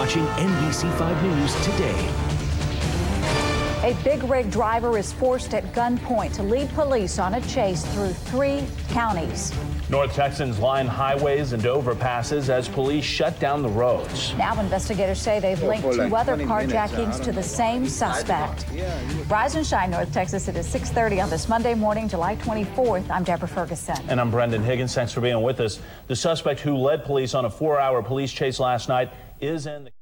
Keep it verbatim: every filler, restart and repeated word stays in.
watching N B C five News today. A big rig driver is forced at gunpoint to lead police on a chase through three counties. North Texans line highways and overpasses as police shut down the roads. Now investigators say they've linked two other carjackings to the same suspect. Rise and shine, North Texas. It is six thirty on this Monday morning, July twenty-fourth. I'm Deborah Ferguson. And I'm Brendan Higgins. Thanks for being with us. The suspect who led police on a four-hour police chase last night is in the